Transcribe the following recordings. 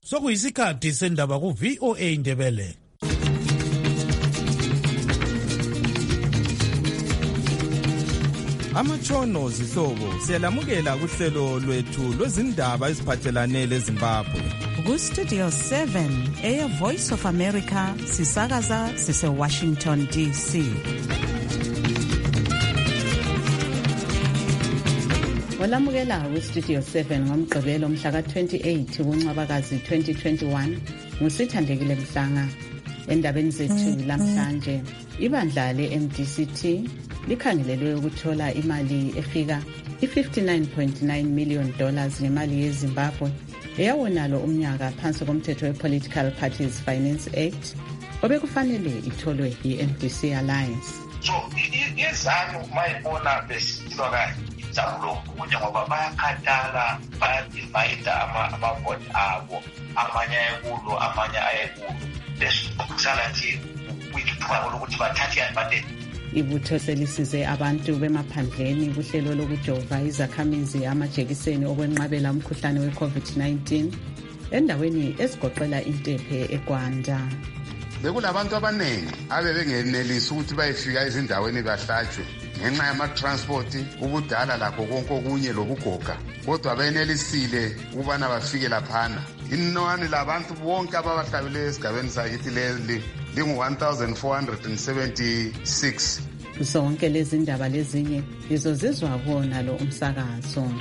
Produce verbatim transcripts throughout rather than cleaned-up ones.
sokuyisikhathi sendaba ku-V O A Ndebele. Amatshono zihlobo siyalamukela kuhlelo lwethu lwezindaba eziphathelane leZimbabwe. Ku-Studio seven, Air Voice of America, sisakaza sise-Washington D C. Olamukela ku-Studio seven ngomgqibelo mhla ka-twenty-eight kuNcwabakazi twenty twenty-one, ngusithandekile Mhlanga. Endabeni zethu lamhlanje, ibandla le-M D C T likhangelelwe ukuthola imali efika i-fifty-nine point nine million dollars ngemali yeZimbabwe eyawonalo umnyaka phansi komthetho we-Political Parties Finance Act obekufanele itholwe yi-M D C Alliance. So izanu mayibona besilwa kanje injabulo kunye ngoba bayakhathala, bayadivayida amavoti abo, amanye ayekulo amanye ayekulo besala nje kuyithuba lokuthi bathathe advantage. Ibutho selisize abantu bemaphandleni kuhlelo lokujova izakhamizi amajekiseni okwenqabela umkhuhlane we-COVID nineteen endaweni esigoqela Intephe eGwanda. Bekulabantu abaningi abe bengenelisi ukuthi bayefika ezindaweni bahlatshwe ngenxa yama-transport, ubudala lakho konke okunye lokugoga, kodwa benelisile ukubana bafike laphana. Inani labantu bonke ababahlabileyo esigabeni sakithi leli lingu-one thousand four hundred seventy-six. Zonke lezi ndaba lezinye izozizwa kuwona lo umsakazo.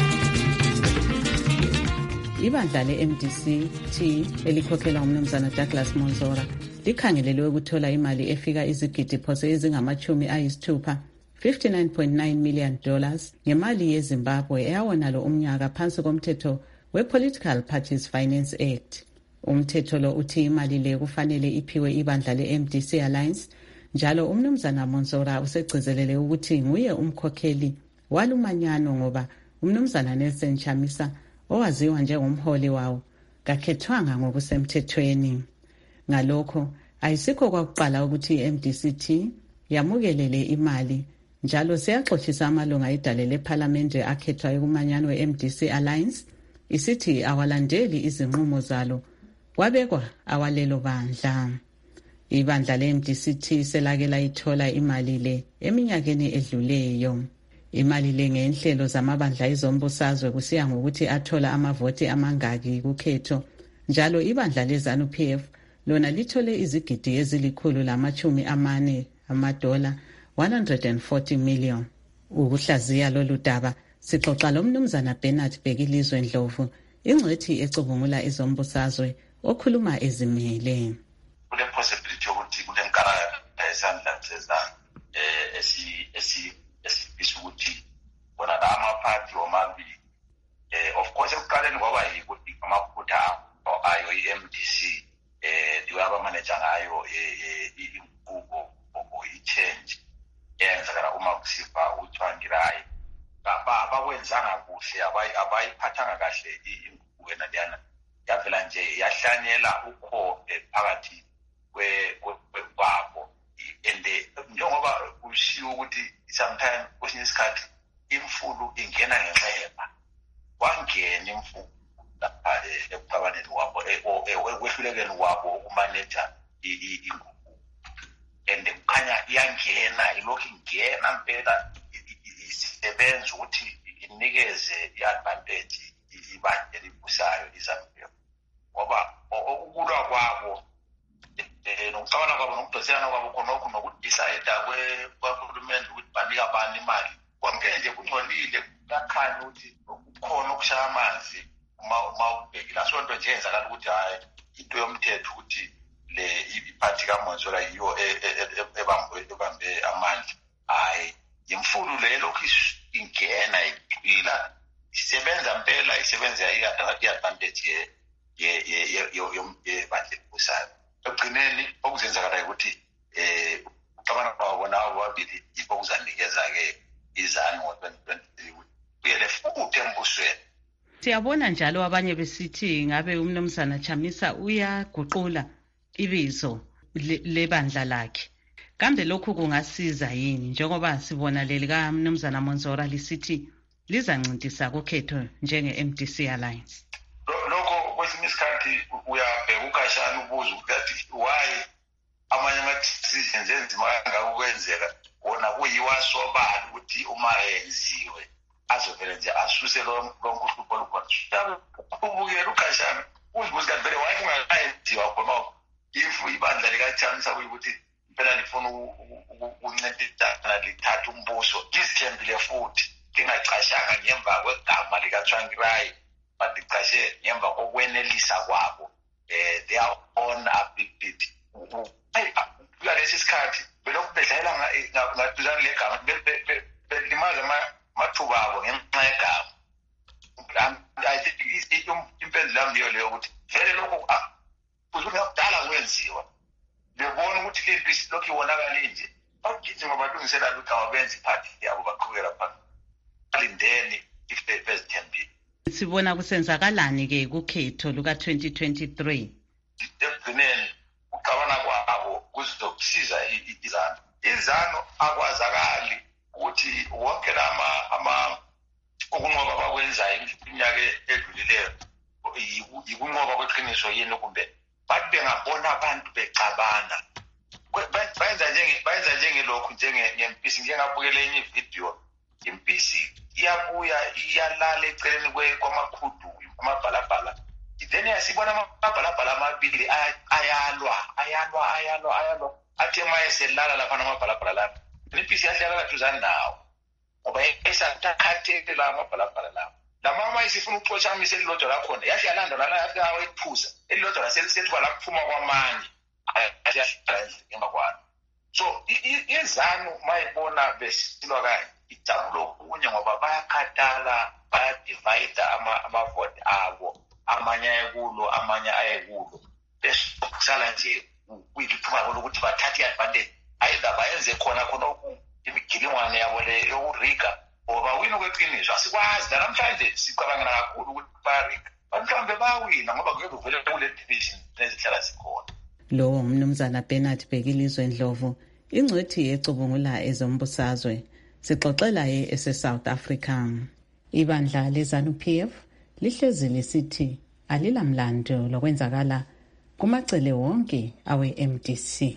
Ibandla le-M D C T elikhokhelwa umnumzana Douglas Monzora likhangelelwe ukuthola imali efika izigidi phose ezingamachumi ayisithupha fifty-nine point nine million dollars ngemali yeZimbabwe eyawonalo umnyaka phansi komthetho we-Political Parties Finance Act. Umthetho lo uthi imali le kufanele iphiwe ibandla le-M D C Alliance, njalo umnumzana Monzora usegcizelele ukuthi nguye umkhokheli walumanyano ngoba umnumzana Nelson Chamisa owaziwa njengomholi wawo kakhethwanga ngokusemthethweni. Ngalokho ayisikho kwakuqala ukuthi i-M D C T yamukelele imali, njalo siyaxoxisa amalunga edale lephalamende akhethwayo kumanyano we-M D C Alliance isithi awalandeli izinqumo zalo wabekwa awalelo bandla. Ibandla le-M D C T selake layithola imali le eminyakeni edluleyo. Imali le ngenhlelo zamabandla ezombusazwe kusiya ngokuthi athola amavoti amangaki kukhetho, njalo ibandla leZANU P F lona lithole izigidi ezilikhulu lamachumi amane amadola one hundred forty million. Ukuhlaziya lolu daba sixoxa lo mnumzana Bernard Bhekilizwe Ndlovu, ingcwethi ecubungula ezombusazwe okhuluma ezimele. Kule possibility yokuthi kule nkara esandla sezana eh esi esi esifisa ukuthi bona la amaphathi omabili eh of course ekuqaleni kwaba yikuthi amaphutha ayo i-M D C eh diwaba manager ngayo inqubo or i-change yenzakala uma kusifa uthwangirayi baba abakwenzanga kuhle abayiphathanga kahle inqubo enaliyana yavela nje yahlanyela ukho phakathi kwabo and njengoba kushiwo ukuthi sometimes kwesinye isikhathi imfulu ingena ngenxeba, wangena imfulu lapha ekuqabaneni wabo ekwehlulekeni wabo ukumaneja ingubo, and kukhanya iyangena ilokhu ingena mpela isebenza ukuthi inikeze i-advantage ibandla elibusayo iZANU-P F ngoba ukulwa kwabo nokucabana kwabo nokudosana kwabo khonokho nokudecide kwahulumende ukuthi banika abantu imali konke nje kungcolile, kuyakhanya ukuthi kukhona ukushaya amanzi uma ubhekile. Asonto nje yenzakala ukuthi hayi into yomthetho ukuthi le iphathi kaMonzora yiyo ebambe amandla. Hayi imfulu le lokhu ingena iqila isebenza mpela, isebenza i-advantage yebandla elibusayo. Ekugcineni okuzenzakala ukuthi eh ucabana kwabona ababili yikho kuzanikeza-ke iZANU ngo-twenty twenty-three uyele futhi embusweni. Siyabona njalo abanye besithi ngabe umnumzana Chamisa uyaguqula ibizo lebandla lakhe. Kambe lokhu kungasiza yini njengoba sibona leli ka mnumzana Monzora lisithi lizancintisa kukhetho njenge-M D C Alliance? Lokho kwesinye isikhathi uyabheka ukhashana ubuza ukuthi why amanye ama-decisions enzima kangaka ukwenzeka wona kuyiwasobala ukuthi uma yenziwe azovele nje asuse lonke uhlupho olukhona. Ubukela ukhashana uzibuza kanti vele why kungakayenziwa khona if ibandla likaChansa kuyikuthi impela lifuna ukuncedisana lithatha umbuso lizithembile futhi lingacashanga ngemva kwegama likaTsvangirai but licashe ngemva kokwenelisa kwabo eh they are on ability. Kulesi sikhathi belokhu bedlalela ngaduzane legama belimaza amathuba abo ngenxa yegama. I think impendulo yami leyo leyo ukuthi vele lokhu kuzokudala kwenziwa bebona ukuthi le mpisi lokhu iwonakala nje bagijima balungisela igama benze iphathi yabo baqhubekela phambili alindeni if they bezithembile. Sibona kusenzakalani ke kukhetho luka twenty twenty-three? Ekugcineni ucabana kwabo kuzokusiza izano. Izano akwazakali ukuthi wonke lama ama ukunqoba bakwenzayo iminyaka edlulileyo yikunqoba kweqiniso yini kumbe bathi bengabona abantu becabana bayenza njenge bayenza njengelokhu njengempisi njengabukela enye video impisi iyabuya iyalala eceleni kwamakhudu amabhalabhala then yasibona amabhalabhala amabili ayalwa ayalwa ayalwa ayalwa athe mayeselala lapha amabhalabhala lapha impisi yahlala kaduzane nawo ngoba esathathele la amabhalabhala lapha la mama isifuna ukuxotshamisa elilodwa lakhona yahle yalanda lana yafika wayiphuza elilodwa laselisethwa la kuphuma kwamanye ayahlala ngemva kwalo. So izanu mayibona besilwa kanye ijabulo kunye ngoba bayakhathala bayadivide ama-vote abo amanye ayekulo amanye ayekulo besala nje kuyithuba lokuthi bathathe i-advantage ayida bayenze khona khona imigilingwane yabo le yokurika ngoba wina kweqiniso asikwazi namhlanje sicabangela kakhulu ukuthi bayarika but mhlawumbe bayawina ngoba kuyokuvele kule division nezihlala zikhona. Lowo mnumzana Bernard Bhekilizwe Ndlovu ingcwethi yecubungula ezombusazwe sixoxela ye ese-South Africa. Ibandla leZANU P F lihlezi lisithi alilamlando lokwenzakala kumacele wonke awe-M D C.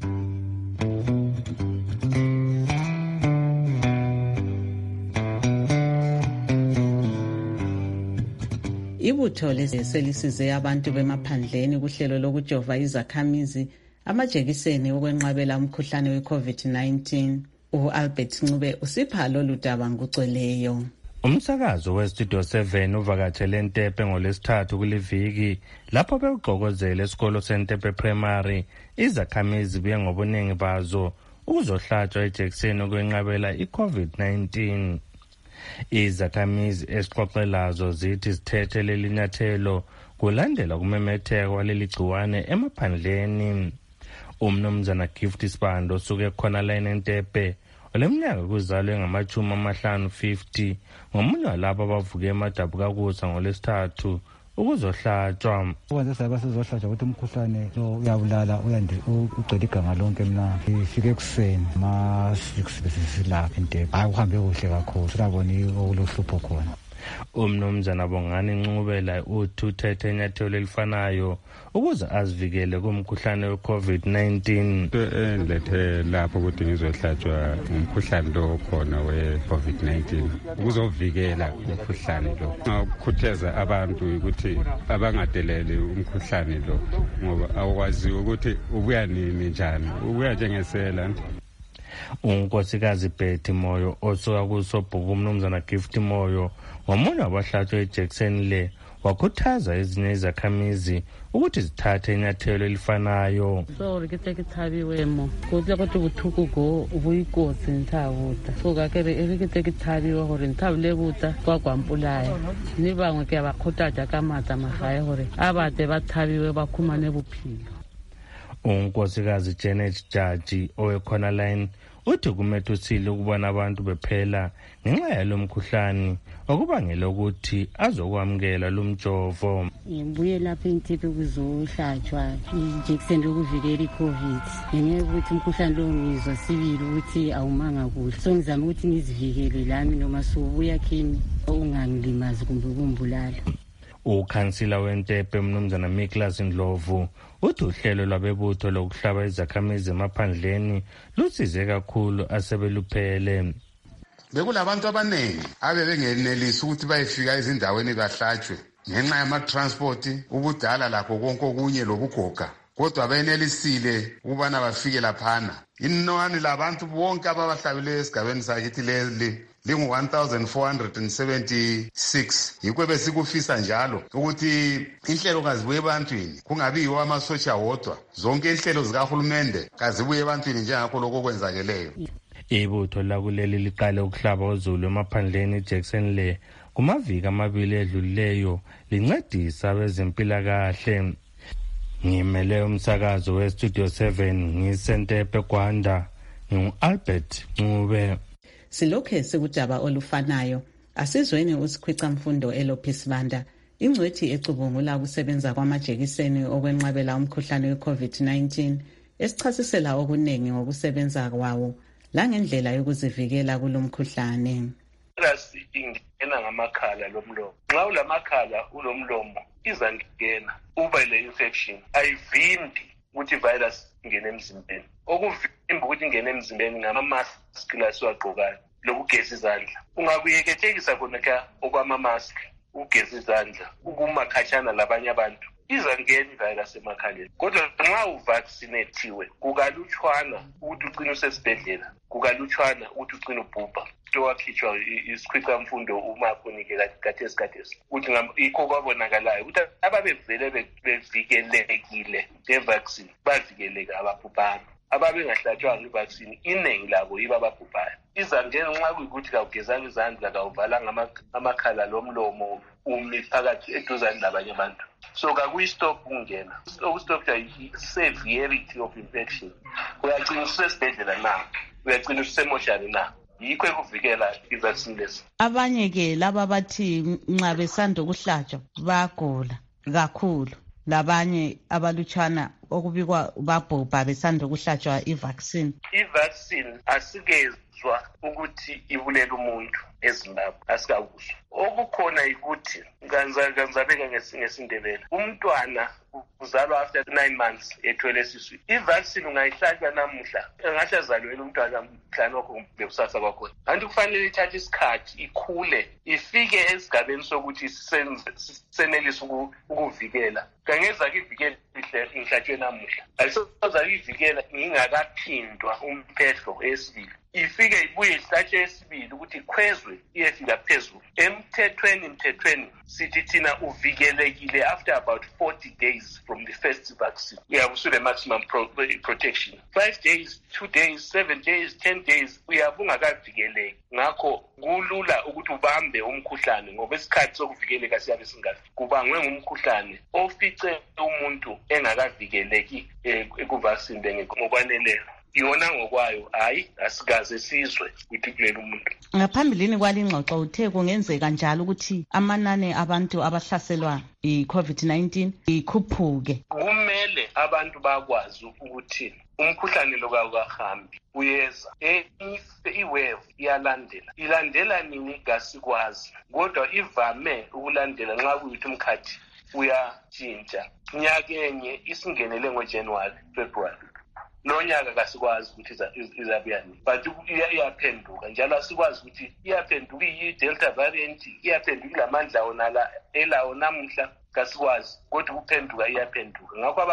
Ibutho leselisize abantu bemaphandleni kuhlelo lokujova izakhamizi amajekiseni okwenqabela umkhuhlane we-COVID nineteen. U-Albert Ncube usipha lolu daba ngugcweleyo. Umsakazo weStudio seven uvakatshele eNtepe ngolesithathu kuliviki lapho bewugqokozela esikolo seNtepe Primary izakhamizi buye ngobuningi bazo ukuzohlatshwa ijekiseni okwenqabela i-COVID nineteen. Izakhamizi esixoxelazo zithi zithethe leli nyathelo kulandela kumemetheka waleli gciwane emaphandleni. Umnumzana Gift Sibando osuke khona la eNtepe oleminyaka kuzalwe ngamachumi amahlanu fifty ngomunye walabo abavuke emadabukakusa ngolesithathu ukuzohlatshwa. Ukwenza saba sizohlatshwa ukuthi umkhuhlane lo uyabulala uyande ugcwele iganga lonke. Mina ngifike ekuseni ma six besisilapha eNtepe hayi uhambe kuhle kakhulu sirabona okulohlupho khona. Umnumzana Bongani Ncubela uthi uthethe inyathelo elifanayo ukuze azivikele kumkhuhlane we-COVID nineteen. Endilethe lapho ukuthi ngizohlatshwa umkhuhlane lo khona we-COVID nineteen ukuzovikela umkhuhlane lo. Ngakukhuthaza abantu ukuthi abangadeleli umkhuhlane lo ngoba awukwazi ukuthi ubuya nini njani ubuya njengesela. Unkosikazi Betty Moyo osuka kusobhuku umnumzana Gift Moyo ngomunye wabahlatshwa ejekiseni le wakhuthaza ezinye izakhamizi ukuthi zithathe inyathelo elifanayo. So rikete kithabiwemo kuze ukuthi ubuthuku go ubuyikosi nthabuta so kakere rikete kithabiwa hore nthabule buta kwakwampulaya nibangwe ke abakhuthaza kamata mahaya hore abade bathabiwe bakhumane buphilo. Unkosikazi Janet Jaji owekhona line uthi kumethusile ukubona abantu bephela ngenxa yalomkhuhlane okubangela ukuthi azokwamukela lumjovo. Ngibuye lapha eNtepe kuzohlatshwa ijekiseni yokuvikela iCovid. Ngeke ukuthi umkhuhlane lo ngizwa sibili ukuthi awumanga kuhle. So ngizama ukuthi ngizivikele lami noma sobuya kimi ungangilimazi kumbe kumbulala. Ukhansila weNtepe Mnumzana Miklas Ndlovu uthi uhlelo lwabebutho lokuhlaba izakhamizi emaphandleni lusize kakhulu asebeluphele. Bekulabantu abaningi abe bengenelisi ukuthi bayefika ezindaweni bahlatshwe ngenxa yama-transport, ubudala lakho konke okunye lobugoga, kodwa benelisile ukubana bafike laphana. Inani labantu bonke ababahlabileyo esigabeni sakithi leli lingu-one thousand four hundred seventy-six. Yikho besikufisa njalo ukuthi inhlelo kazibuye ebantwini, kungabiyiwo amasotsha wodwa. Zonke inhlelo zikahulumende kazibuye ebantwini njengakho lokho okwenzakeleyo. Ibutho lakuleli liqale ukuhlaba uZulu emaphandleni eJackson le kumaviki amabili edlulileyo lincedisa abezempilakahle. Ngimele umsakazo weStudio seven ngisentepe Gwanda, ngu-Albert Ncube. Silokhe sikudaba olufanayo, asizweni usikhwicamfundo Elophis Banda, ingcwethi ecubungula ukusebenza kwamajekiseni okwenqabela umkhuhlane we-COVID nineteen, esichasisela okuningi ngokusebenza kwawo langendlela yokuzivikela kulomkhuhlane. Irasi ingena ngamakhala lomlomo. Nxa ulamakhala ulomlomo izangena uba le infection ayivimbi ukuthi virus ingene emzimbeni. Okuvimba ukuthi ingene emzimbeni ngama-mask la siwagqokayo lokugeza izandla. Ungakuyeketekisa khona ka okwama-mask ugeza izandla ukumakhatshana labanye abantu izangena ivirus emakhaleni. Kodwa nxa uvaccinathiwe kukalutshwana ukuthi ugcine usesibhedlela, kukalutshwana ukuthi ugcine ubhubha. Wakhitshwa isikhwicamfundo umakhonike kathesi kathesi ukuthi yikho kwabonakalayo ukuthi ababevele bevikelekile ngevaccine bavikeleka ababhubhanga. Ababengahlatshwanga ivaccine iningi labo yibo ababhubhayo. Izangena nxa kuyikuthi kawugezanga izandla kawuvalanga amakhala lomlomo umi phakathi eduzane labanye abantu, so kakuyistop kungena. Okustopha yi-severity of infection. Uyagcina usesibhedlela na, uyagcina usemoshani na. Yikho ekuvikela ivaccine lesi. Abanye ke laba bathi nxa besanda ukuhlatshwa bagula kakhulu, labanye abalutshwana okubikwa babhubha besanda ukuhlatshwa ivaccine. Ivaccine asikezwa ukuthi ibulela umuntu eZimbabwe, asikawuzwa. Okukhona yikuthi kanzabeka ngesindebele umntwana uzalwa after nine months ethwele esiswini. Ivaccine ungayihlatshwa namuhla engahle azalwele umntwana mhlanje wakho bekusasa kwakhona. Kanti kufanele ithathe isikhathi ikhule ifike esigabeni sokuthi senelise ukuvikela. Kangeza kivikela ihlatshwe namuhla, ayisoza ivikela ngingakaphindwa umphehlo esibili. Ifike ibuye ihlatshwe esibili ukuthi ikhwezwe iyefika phezulu. Emthethweni mthethweni sithi thina uvikelekile after about forty days from the first vaccine. Uyabusule maximum pro protection. Five days, two days, seven days, ten days uyabunga kavikeleki. Ngakho kulula ukuthi ubambe umkhuhlane ngoba isikhathi sokuvikeleka siyabe singafiki. Kubangwe ngumkhuhlane ofice umuntu engakavikeleki ekuvaccine ngokwaneleyo. Yona ngokwayo hayi asikaze sizwe ukuthi kulelo umuntu. Ngaphambilini kwalingxoxo uthe kungenzeka njalo ukuthi amanani abantu abahlaselwa i-COVID nineteen ikhuphuke. Kumele abantu bakwazi ukuthi umkhuhlane lo kawuhambi uyeza, i-wave iyalandela. Ilandela nini kasikwazi, kodwa ivame ukulandela nxa kuyuthi umkhathi uyatshintsha. Nyaka enye isingenele ngoJanuary, February. Nonyaka kasikwazi ukuthi izabuyani, but iyaphenduka njalo asikwazi ukuthi iyaphenduka iyi-Delta variant, iyaphenduka ilamandla onala elawo namuhla kasikwazi, kodwa ukuphenduka iyaphenduka. Ngakho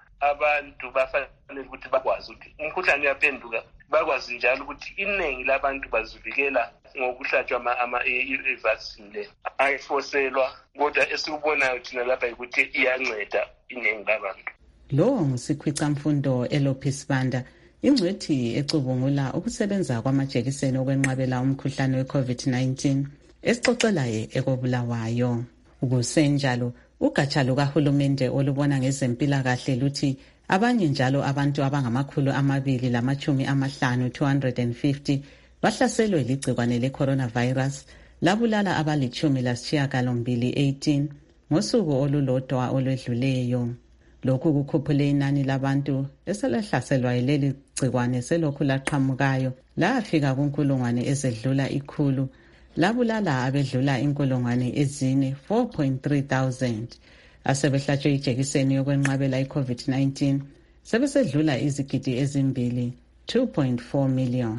abantu bafanele ukuthi bakwazi ukuthi umkhuhlane uyaphenduka, bakwazi njalo ukuthi iningi labantu bazivikela ngokuhlatshwa ama-vaccine le. Ayifoselwa, kodwa esikubonayo thina lapha ukuthi iyanceda iningi labantu. Lo ngusikhwicamfundo Elophis Banda, ingcwethi ecubungula ukusebenza kwamajekiseni okwenqabela umkhuhlane we-COVID nineteen, esixoxelaye ekobulawayo. Ukusenjalo, ugatsha lukahulumende olubona ngezempilakahle luthi abanye njalo abantu abangamakhulu amabili lamachumi amahlanu two hundred fifty bahlaselwe ligcikwane le-coronavirus labulala abalichumi lasishiyagalombili eighteen ngosuku olulodwa olwedluleyo. Lokhu kukhuphule inani labantu eselahlaselwa yileli gcikwane selokhu laqhamukayo lafika kunkulungwane ezedlula ikhulu labulala abedlula inkulungwane ezine four point three thousand. Asebehlatshwe ijekiseni yokwenqabela i-COVID nineteen sebesedlula izigidi ezimbili two point four million.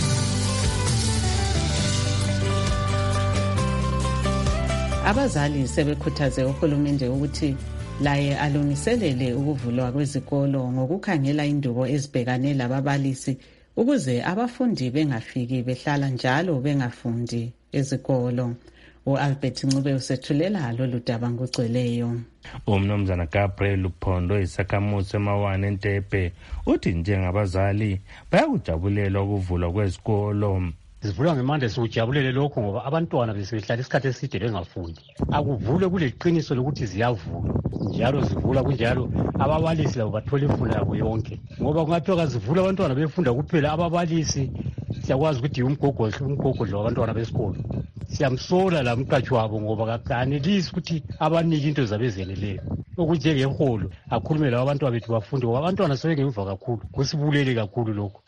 Abazali sebekhuthaze uhulumende ukuthi laye alungiselele ukuvulwa kwezikolo ngokukhangela indubo ezibhekane lababalisi ukuze abafundi bengafiki behlala njalo bengafundi ezikolo. U-Albert Ncube usethulela lolu daba ngokugcweleyo. Umnumzana Gabriel Luphondo isakhamuzi emawane eNtepe uthi njengabazali bayakujabulela ukuvulwa kwezikolo. Sivula ngemande sokujabulele lokho ngoba abantwana besebehlala isikhathi eside bengafundi. Akuvule kuleqiniso lokuthi ziyavulwa. Njalo zivula kunjalo ababalisi labo bathola imfundo yabo yonke. Ngoba kungathiwa zivula abantwana befunda kuphela ababalisi siyakwazi ukuthi umgogodlo umgogodlo wabantwana besikolo. Siyamsola la mqashi wabo ngoba kakanelisi ukuthi abanike into zabezeneleyo. Okujengeholo akhulume labo abantwana bethu bafunde ngoba abantwana sebengemva kakhulu. Kusibulele kakhulu lokho.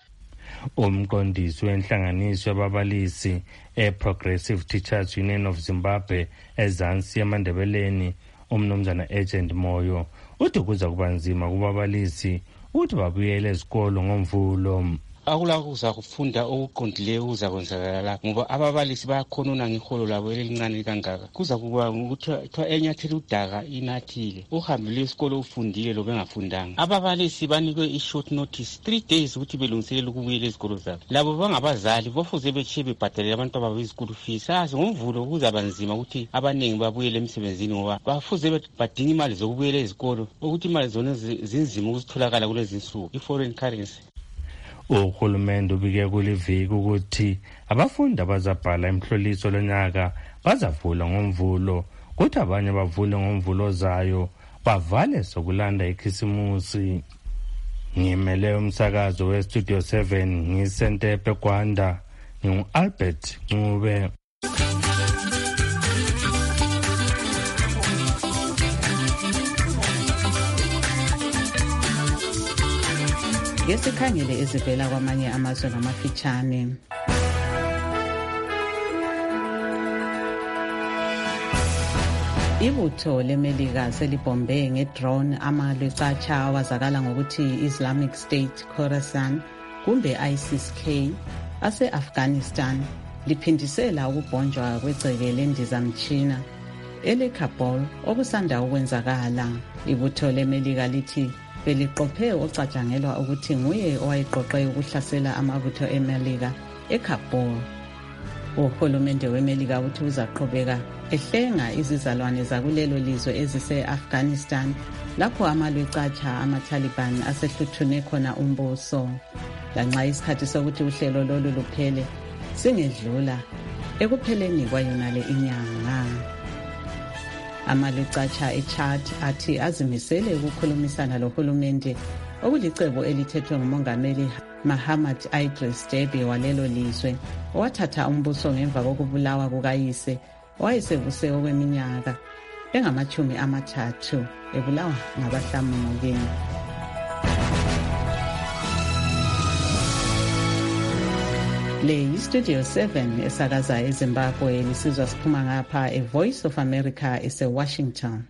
Umqondisi wenhlanganiso yababalisi e-Progressive Teachers Union of Zimbabwe eZansi eMandebeleni umnumzana Agent Moyo uthi kuza kuba nzima kubabalisi ukuthi babuyele ezikolo ngomvulo. Akula kuza kufunda okuqondileyo kuza kwenzakala la ngoba ababalisi bayakhonona ngiholo labo elincane kangaka. Kuza kuba ukuthi enyathela udaka inathile uhambile esikolo ufundile lo bengafundanga. Ababalisi banikwe i-short notice three days ukuthi belungiselele ukubuyela ezikolo zabo. Labo bangabazali bofuze bechiye bebhadalele abantu babo izikolo fees. Sazi ngomvulo kuzaba nzima ukuthi abaningi babuyele emsebenzini ngoba bafuze badinga imali zokubuyela ezikolo ukuthi imali zona zinzima ukuzitholakala kulezi insuku i-foreign currency. Uhulumende ubike kuliviki ukuthi abafundi abazabhala imhloliso lonyaka bazavula ngomvulo kuthi abanye bavule ngomvulo zayo bavale sokulanda ikhisimusi. Ngimele umsakazo we-Studio seven ngisentepe Gwanda ngingu-Albert Ncube. Ngesikhangele ezivela kwamanye amazwe ngamafitshane. Ibutho leMelika selibombe ngedrone amalwecatsha awazakala ngokuthi Islamic State Khorasan kumbe I S I S K ase-Afghanistan liphindisela ukubhonjwa kwegceke lendizamtshina ele-Kabul okusanda ukwenzakala. Ibutho leMelika lithi beliqophe ocatshangelwa ukuthi nguye owayeqoqe ukuhlasela amabutho eMelika eKabul. Uhulumende weMelika uthi uzaqhubeka ehlenga izizalwane zakulelo lizwe ezise-Afghanistan lapho amalwecatsha amaTaliban asehluthune khona umbuso. Lanxa isikhathi sokuthi uhlelo lolu luphele singedlula ekupheleni kwayonale inyanga. Amalwecatsha eChad athi azimisele ukukhulumisana lohulumende okulicebo elithethwe ngumongameli Mahamad Idris Deby walelo lizwe owathatha umbuso ngemva kokubulawa kukayise owayesebuse okweminyaka engamachumi amathathu ebulawa ngabahlamuki. Le yi-Studio seven esakaza eZimbabwe lisizwa siphuma ngapha e-Voice of America ese-Washington.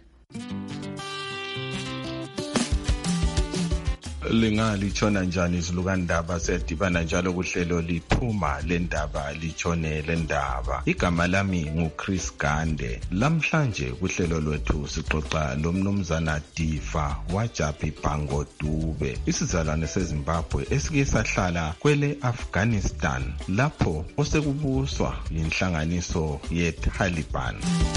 Lingalitshona njani izilukandaba sedibana njalo kuhlelo liphuma lendaba litshone lendaba. Igama lami nguChris Gande. Lamhlanje kuhlelo lwethu sixoxa lomnumzana Difa waJapi Bhango Dube, isizalwane seZimbabwe esike sahlala kwele Afghanistan lapho osekubuswa yinhlanganiso ye-Taliban.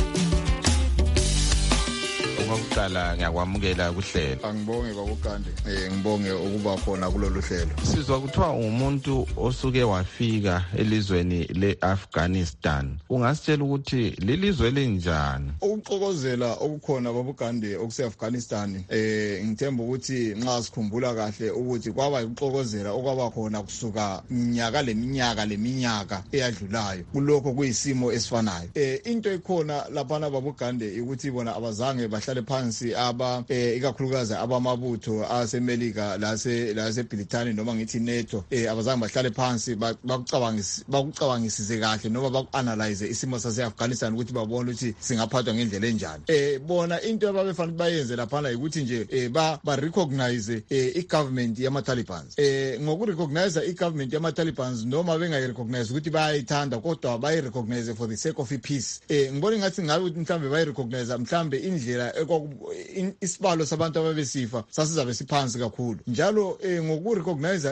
Ukuqala ngiyakwamukela kuhlelo. Angibonge bakugande. Eh ngibonge ukuba khona kulolu hlelo. Sizwa kuthiwa umuntu osuke wafika elizweni leAfghanistan. Ungasitshela ukuthi lelizwe lenjani? Ukuxokozela okukhona babugande okuseAfghanistan eh ngithemba ukuthi nxa sikhumbula kahle ukuthi kwaba ukuxokozela okwaba khona kusuka iminyaka leminyaka leminyaka eyadlulayo. Kulokho kuyisimo esifanayo. Eh into ekhona lapha babugande ukuthi bona abazange bahlale bahlale phansi aba ikakhulukazi abamabutho asemelika lase lase Britani noma ngithi NATO abazange bahlale phansi bakucabangise bakucabangisise kahle noma bakuanalyze isimo sase-Afghanistan ukuthi babone ukuthi singaphathwa ngendlela enjani. Eh bona into ababefanele bayenze lapha la ukuthi nje ba ba recognize i-government yama-Taliban. Eh ngokurecognize i-government yama-Taliban noma bengayirecognize ukuthi bayayithanda kodwa bayirecognize for the sake of peace. Eh ngibona ngathi ngabe ukuthi mhlambe bayirecognize mhlambe indlela isibalo sabantu ababesifa sasizabe siphansi kakhulu. Njalo ngokurecognize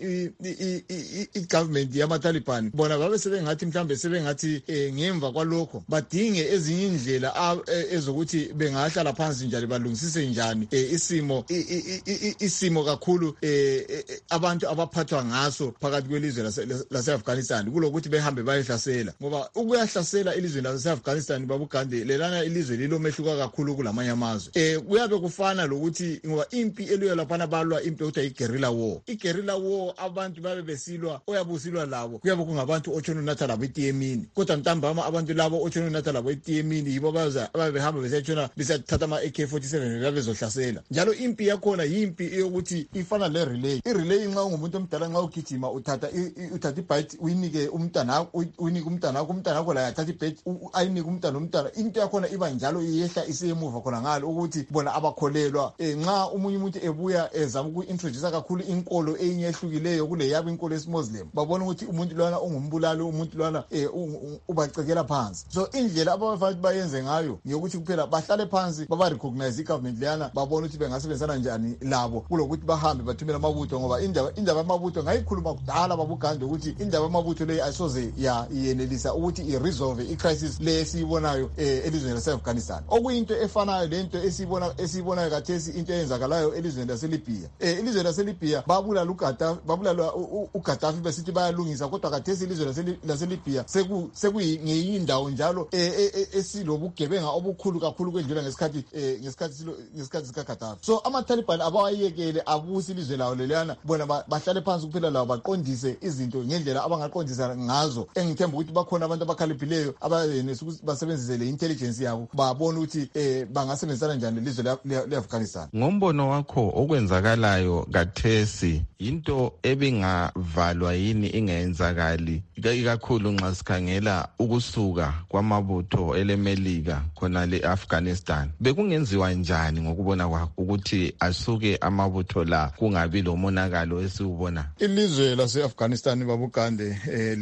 i-government yama-Taliban bona babe sebengathi mhlambe sebengathi ngemva kwalokho badinge ezinye indlela ezokuthi bengahlala phansi njalo balungisise njani isimo isimo kakhulu abantu abaphathwa ngaso phakathi kwelizwe lase-Afghanistan kulokuthi behambe bayehlasela ngoba ukuyahlasela ilizwe lase-Afghanistan babugande lelana ilizwe lilomehluka kakhulu kulamanye amazwe. Eh kuyabe kufana lokuthi ngoba impi eliyo laphana balwa impi okuthiwa i-guerrilla war. I-guerrilla war abantu babe besilwa oyabusilwa labo kuyabe kungabantu otshona unatha labo etiyemini kodwa ntambama abantu labo otshona unatha labo etiyemini yibo baza ababehamba besatshona besathatha ama-A K forty-seven babezohlasela. Njalo impi yakhona yimpi eyokuthi ifana le relay. I-relay nxa ungumuntu omdala nxa ugijima uthatha uthatha ibite uyinike umntana uyinike umntana wakho umntana wakho la yathatha ibite ayinike umntana umntana into yakhona iba njalo iyehla isiyemuva khona ngalo ukuthi bona abakholelwa nxa umunye umuntu ebuya ezama uku-introduce kakhulu inkolo eyinye ehlukileyo kule yabo inkolo yesimuslim babona ukuthi umuntu lwana ungumbulali umuntu lwana ubacekela phansi. So indlela abafanele bayenze ngayo ngiyokuthi kuphela bahlale phansi baba recognize i-government leyana babona ukuthi bengasebenzisana njani labo kulokuthi bahambe bathumela amabutho ngoba indaba indaba yamabutho ngayikhuluma kudala babugande ukuthi indaba yamabutho leyi ayisoze yenelisa ukuthi i-resolve i-crisis le esiyibonayo elizweni lase-Afghanistan. Okuyinto efanayo lento esiyibona esiyibonayo kathesi into eyenzakalayo elizweni lase-Libya. Eh ilizwe lase-Libya babulala uGaddafi babulala uGaddafi besithi bayalungisa kodwa kathesi ilizwe lase-Libya seku sekuyindawo njalo esilobugebenga obukhulu kakhulu kwedlula ngesikhathi ngesikhathi ngesikhathi sikaGaddafi. So ama-Taliban abawayekele abusa ilizwe lawo leliyana bona bahlale phansi kuphela lawo baqondise izinto ngendlela abangaqondisa ngazo. Engithemba ukuthi bakhona abantu abakhaliphileyo abayenesa ukuthi basebenzise le intelligence yabo babona ukuthi bangasebenzisana njani lelizwe le-Afghanistan. Ngombono wakho okwenzakalayo kathesi into ebingavalwa yini ingenzakali ikakhulu nxa sikhangela ukusuka kwamabutho elemelika khona le-Afghanistan bekungenziwa njani ngokubona kwakho ukuthi asuke amabutho la kungabi lo monakalo esiwubona? Ilizwe lase-Afghanistan babugande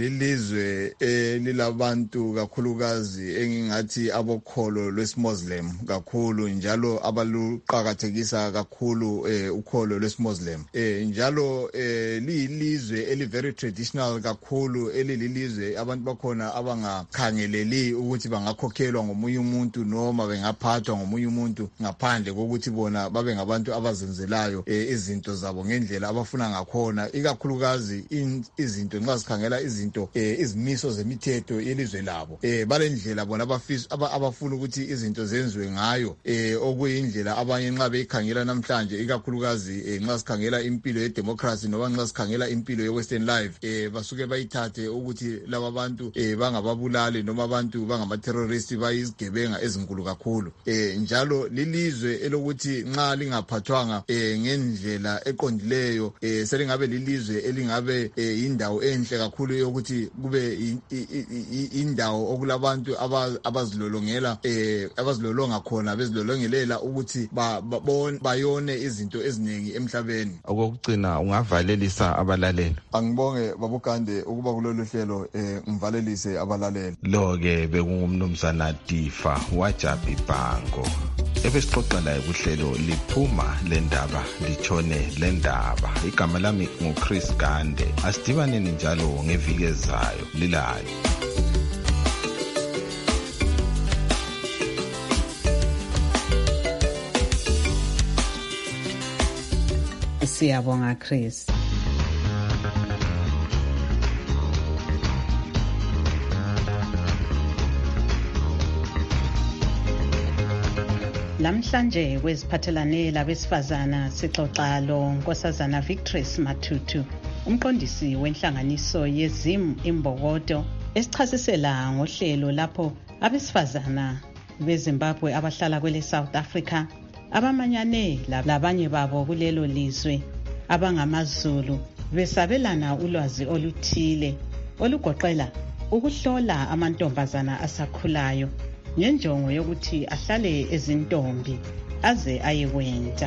lilizwe lilabantu kakhulukazi engingathi abokholo lwesimuslim kakhulu njalo abaluqakathekisa kakhulu ukholo lwesimuslim njalo liyilizwe eli very traditional kakhulu elilizwe abantu bakhona abangakhangeleli ukuthi bangakhokhelwa ngomunye umuntu noma bengaphathwa ngomunye umuntu ngaphandle kokuthi bona babe ngabantu abazenzelayo izinto zabo ngendlela abafuna ngakhona ikakhulukazi izinto nxa sikhangela izinto izimiso zemithetho yelizwe labo balendlela bona abafuna ukuthi izinto zenziwe ngayo okuyindlela abanye nxa beyikhangela namhlanje ikakhulukazi nxa sikhangela impilo yedemocracy noma nxa sikhangela impilo ye-Western life basuke bayithathe ukuthi laba bantu bangababulali noma abantu bangama-terrorist bayizigebenga ezinkulu kakhulu. Njalo lilizwe elokuthi nxa lingaphathwanga ngendlela eqondileyo selingabe lilizwe elingabe indawo enhle kakhulu yokuthi kube indawo okulabantu abazilolongela abazilolonga khona bezilolongelela ukuthi bayone izinto eziningi emhlabeni. Okugcina ungavalelisa abalaleli. Angibonge babugande ukuba kulolu hlelo ngivalelise abalaleli. Lo ke bekungumnumzana Difa waJabi Bhango ebesixoxa laye kuhlelo liphuma lendaba litshone lendaba. Igama lami nguChris Gande. Asidibaneni njalo ngeviki ezayo lilayo. Siyabonga Chris. Lamhlanje kweziphathelane labesifazana sixoxa lo Nkosazana Victress Matutu, umqondisi wenhlanganiso yeZim Imbokodo, esichasisela ngohlelo lapho abesifazana beZimbabwe abahlala kwele South Africa abamanyane labanye babo kulelo lizwe abangamaZulu besabelana ulwazi oluthile olugoqela ukuhlola amantombazana asakhulayo ngenjongo yokuthi ahlale ezintombi aze ayekwenta.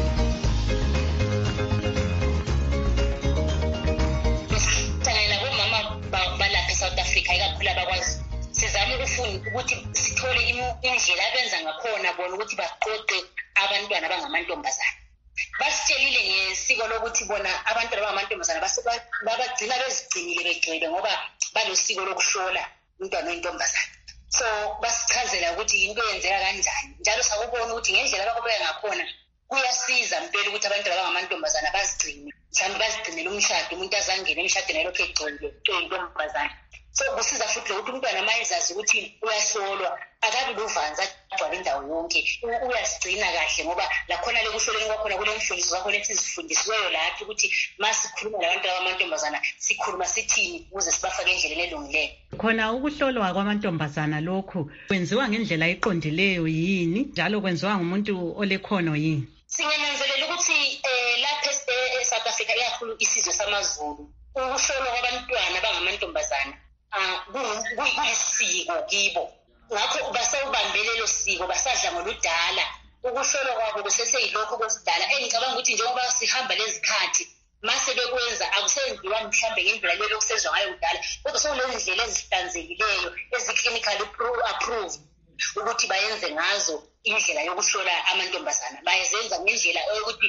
Sizama ukufunda ukuthi sithole indlela abenza ngakhona bona ukuthi baqoqe abantwana abangamantombazana. Basitshelile ngesiko lokuthi bona abantwana abangamantombazana babagcina bezigcinile begcwele ngoba balosiko lokuhlola umntwana oyintombazana. So basichazela ukuthi into yenzeka kanjani njalo sakubona ukuthi ngendlela abakubeka ngakhona kuyasiza impela ukuthi abantwana abangamantombazana bazigcine. Mhlawumbe bazigcinele umshado umuntu azangene emshadweni lokho egcwele oyintombazana. So kusiza futhi ukuthi umntwana mayezazi ukuthi uyahlolwa akabi luvanza agcwala indawo yonke uyasigcina kahle ngoba lakhona lekuhloleni kwakhona kule mfundiso kwakhona esizifundisiweyo lapho ukuthi masikhuluma labantu abamantombazana sikhuluma sithini ukuze sibafake endleleni elungileyo. Khona ukuhlolwa kwamantombazana lokhu kwenziwa ngendlela eqondileyo yini njalo kwenziwa ngumuntu olekhono yini? Singananzelela ukuthi lapha eSouth Africa iyakhulu isizwe samaZulu ukuhlolwa kwabantwana abangamantombazana kuyisiko kibo. Ngakho basawubambele lo siko basadla ngoludala ukuhlolwa kwabo kuseseyilokho kwesidala engicabanga ukuthi njengoba sihamba lezikhathi mase bekwenza akusenziwa mhlambe ngendlela leyo okusezwa ngayo kudala kodwa sokulezindlela ezihlanzekileyo ezi-clinically approved ukuthi bayenze ngazo indlela yokuhlola amantombazana. Bayenza ngendlela yokuthi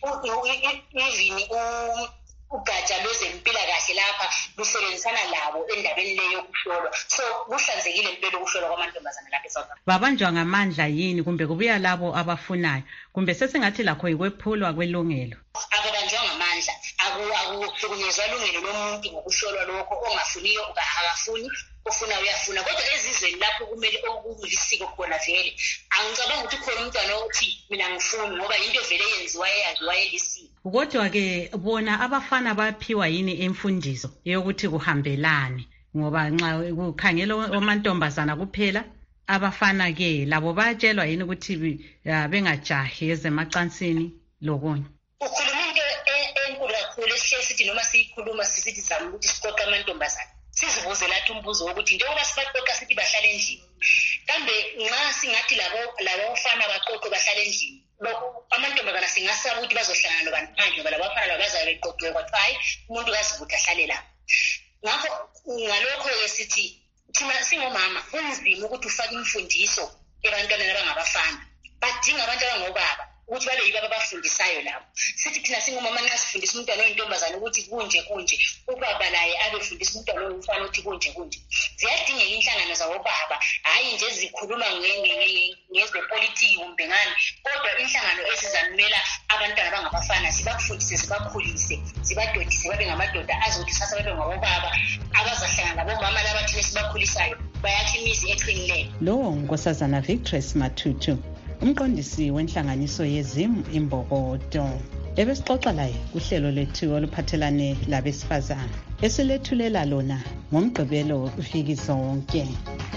even ugatsha lwezempilakahle lapha lusebenzisana labo endabeni leyo yokuhlolwa. So kuhlanzekile impela ukuhlolwa kwamantombazana lapha eSouth Africa. Babanjwa ngamandla yini kumbe kubuya labo abafunayo kumbe sesingathi lakho ikwephulwa kwelungelo? Ababanjwa ngamandla akuhlukunyezwa ilungelo lomuntu ngokuhlolwa lokho ongafuniyo akafuni ofuna uyafuna kodwa ezizweni lapho kumele okulisiko khona vele angicabanga ukuthi khona umntwana othi mina ngifuni ngoba into vele yenziwa eyaziwa elisiko. Kodwa-ke bona abafana baphiwa yini imfundiso yokuthi kuhambelane ngoba nxa kukhangela amantombazana kuphela abafana-ke labo bayatshelwa yini ukuthi bengajahi ezemacansini lokunye? Ukhuluma into enkulu kakhulu esihle sithi noma siyikhuluma sisithi zama ukuthi siqoqe amantombazana sizibuze lathi umbuzo wokuthi njengoba sibaqoqa sithi bahlale endlini kambe nxa singathi labo labo bafana baqoqe bahlale endlini lokho amantombazana singasaba ukuthi bazohlangana nobani phandle ngoba labafana labo bazabe beqoqiwe kwathiwa hayi umuntu kazibuthi ahlale lapho. Ngakho ngalokho-ke sithi thina singomama kunzima ukuthi ufake imfundiso ebantwaneni abangabafana badinga abantu abangobaba ukuthi babe yibo ababafundisayo labo. Sithi thina singomama nxa sifundisa umntwana oyintombazane ukuthi kunje kunje ubaba naye abefundisa umntwana oyimfana ukuthi kunje kunje. Ziyadingeka inhlangano zabobaba hhayi nje zikhuluma ngezepolitiki kumbe ngani kodwa inhlangano ezizamela abantwana abangabafana zibafundise zibakhulise zibadodise babe ngamadoda azothi sasa babe ngabobaba abazahlangana labomama labathile sibakhulisayo bayakha imizi eqinileyo. Lowo Nkosazana Victress Matutu umqondisi wenhlanganiso yeZim Imbokodo ebesixoxa laye kuhlelo lethu oluphathelane labesifazana esilethulela lona ngomgqibelo iviki zonke.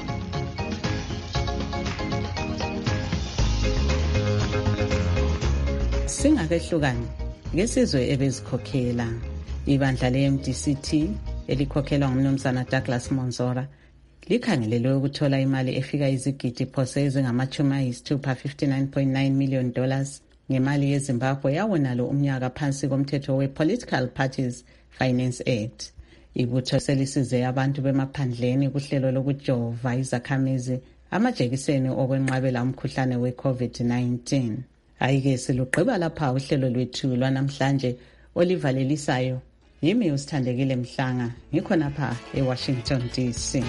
Singakehlukani ngesizwe ebezikhokhela ibandla le-M D C T elikhokhelwa ngumnumzana Douglas Monzora likhangelelwe ukuthola imali efika izigidi phose ezingamachumi ayisithupha fifty-nine point nine million dollars ngemali yeZimbabwe yawonalo umnyaka phansi komthetho we-Political Parties Finance Act. Ibutho selisize abantu bemaphandleni kuhlelo lokujova izakhamizi amajekiseni okwenqabela umkhuhlane we-COVID nineteen. Ayike silugqiba lapha uhlelo lwethu lwanamhlanje olivalelisayo. Yimi uSithandekile Mhlanga ngikhona pha eWashington D C.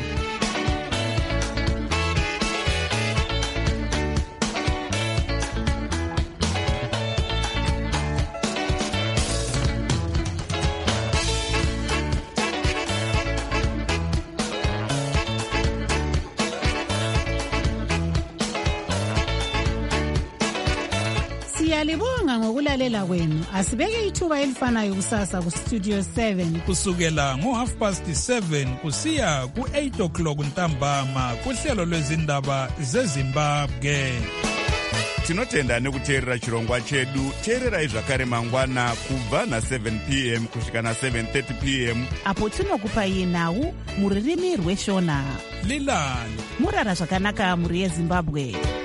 Siyalibonga ngokulalela kwenu. Asibeke ithuba elifanayo kusasa ku Studio seven kusukela ngo half past seven kusiya ku eight o'clock ntambama kuhlelo lwezindaba zeZimbabwe. Tinotenda nekuteerera chirongwa chedu. Teererai zvakare mangwana kubva na seven p m kusvika na seven thirty p m apo tinokupai nhau muririmi rweshona. Lilani murara zvakanaka muri yeZimbabwe.